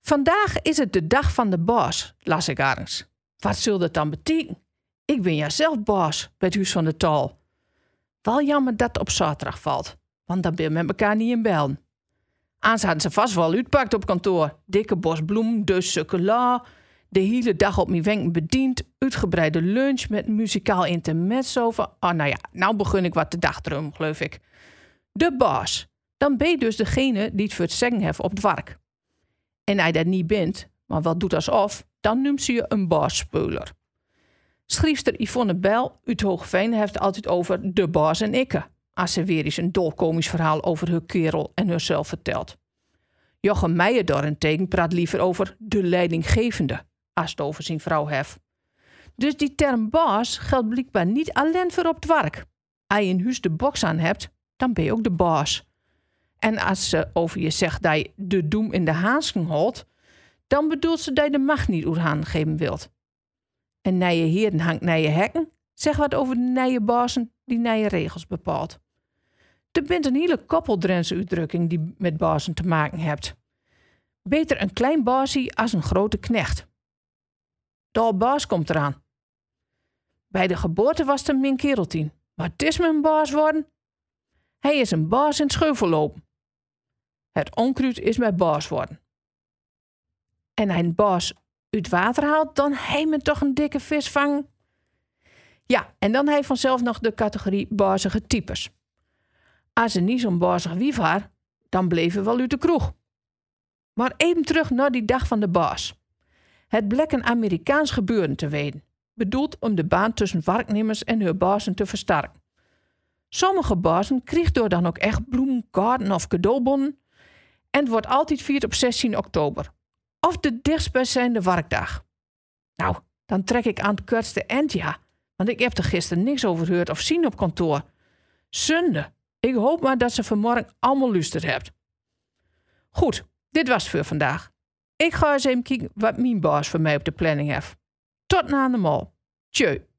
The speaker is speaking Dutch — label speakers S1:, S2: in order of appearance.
S1: Vandaag is het de dag van de baas, las ik ergens. Wat zult dat dan betekenen? Ik ben ja zelf baas bij het Huis van de Tal. Wel jammer dat het op zaterdag valt, want dan ben je met elkaar niet in bellen. Anders hadden ze vast wel uitpakt op kantoor. Dikke bos bloem, dus chocola, de hele dag op mijn wenken bediend, uitgebreide lunch met muzikaal intermezzo. Nou begin ik wat te dagdromen, geloof ik. De baas. Dan ben je dus degene die het voor het zeggen heeft op het werk. En als je dat niet bent, maar wat doet alsof, dan noemt ze je een baasspeler. Schrijfster Yvonne Bijl uit Hoogveen heeft het altijd over de baas en ikke, als ze weer eens een dolkomisch verhaal over haar kerel en haarzelf vertelt. Jochem Meijer daarentegen praat liever over de leidinggevende, als het over zijn vrouw heeft. Dus die term baas geldt blijkbaar niet alleen voor op het werk. Als je in huis de box aan hebt, dan ben je ook de baas. En als ze over je zegt dat je de doem in de haasken holt, dan bedoelt ze dat je de macht niet uit handen geven wilt. En nije heren hangt nije hekken, zeg wat over de nije bazen die nije regels bepaalt. Er bent een hele koppel Drentse uitdrukking die met bazen te maken hebt. Beter een klein baasie als een grote knecht. De baas komt eraan. Bij de geboorte was het een min kereltien, maar het is me een baas worden. Hij is een baas in het scheuvel lopen. Het onkruid is mijn baas worden. En hij een baas uit water haalt, dan hij me toch een dikke vis vangen. Ja, en dan hij vanzelf nog de categorie bazige types. Als ze niet zo'n bazig wief had, dan bleven wel uit de kroeg. Maar even terug naar die dag van de baas. Het bleek een Amerikaans gebeuren te weten, bedoeld om de baan tussen werknemers en hun bazen te versterken. Sommige bazen kregen door dan ook echt bloemen, kaarten of cadeaubonnen. En het wordt altijd vierd op 16 oktober. Of de dichtstbijzijnde werkdag. Nou, dan trek ik aan het kortste eind, ja. Want ik heb er gisteren niks over gehoord of zien op kantoor. Zonde. Ik hoop maar dat ze vanmorgen allemaal luisterd hebt. Goed, dit was het voor vandaag. Ik ga eens even kijken wat mijn baas voor mij op de planning heeft. Tot na de mol. Tjeu.